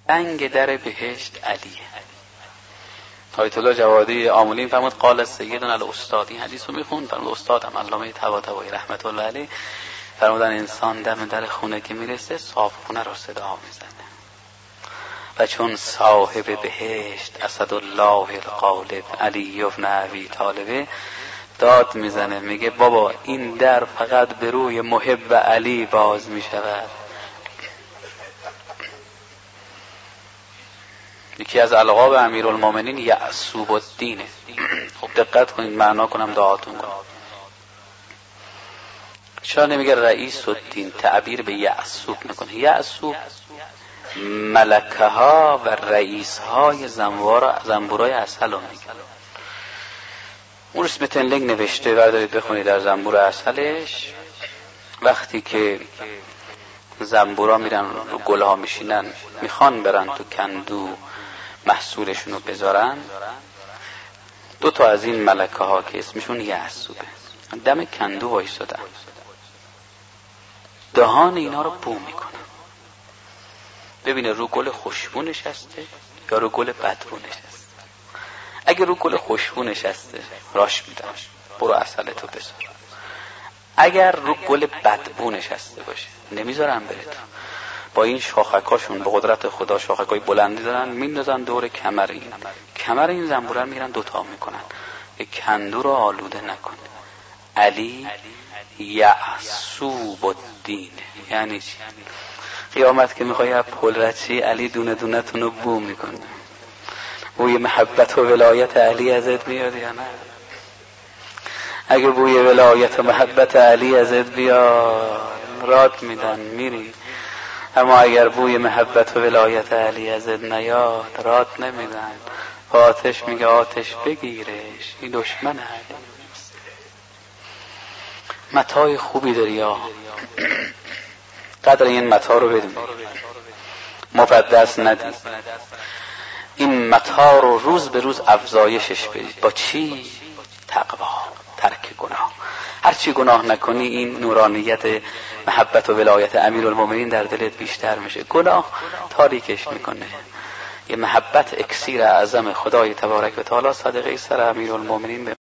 سنگ در بهشت علیه. آیت الله جوادی آمولی فرمود قال سیدنا الاستاد، این حدیث رو میخوند، فرمود استادم علامه طباطبایی رحمت الله علیه فرمودن انسان دم در خونه که میرسه صاحب خونه رو صدا میزنه و چون صاحب بهشت اسدالله الغالب علی بن ابی طالب داد میزنه میگه بابا این در فقط به روی محب علی باز میشود. یکی از القاب امیرالمومنین یعصوب الدینه. خب دقت کنید معنا کنم دعاتون کنم. چرا نمیگه رئیس الدین، تعبیر به یعصوب میکنه؟ یعصوب ملکه ها و رئیس های زنبورای عسل رو میگه. اون اسم تنلنگ نوشته، بردارید بخونید در زنبور عسلش. وقتی که زنبورا میرن رو گل ها میشینن میخوان برن تو کندو محصولشون رو بذارن، دو تا از این ملکه ها که اسمشون یعصوبه دم کندو وایسادن، دهان اینا رو بو میکنن ببینه رو گل خوشبو نشسته یا رو گل بدبو نشسته. اگه رو گل خوشبو نشسته راش میدن برو عسلتو بذار، اگر رو گل بدبو نشسته باشه نمیذارن بره تو. با این شاخکاشون به قدرت خدا شاخکای بلندی دارن میندازن دور کمر این زنبوره میرن دوتا میکنن که کندو رو آلوده نکنه. علی یعصوب الدین یعنی چی؟ قیامت که میخوای از پل رچی علی دونه دونه تونو بو میکنه. بوی محبت و ولایت علی ازت میاد یا نه؟ اگه بوی ولایت و محبت علی ازت بیاد رات میدن میری، اما اگر بوی محبت و ولایت علی ازت نیاد رات نمیدن. آتش میگه آتش بگیرش، این دشمن علی. متاع خوبی داری یا قدر این متاع رو بدون، مقدس ندید. این متاع رو روز به روز افزایشش بدید. با چی؟ تقوا، ترک گناه. هرچی گناه نکنی این نورانیت محبت و ولایت امیرالمومنین در دلت بیشتر میشه. گناه تاریکش میکنه. یه محبت اکسیر اعظم خدای تبارک و تعالی صدقه سر امیرالمومنین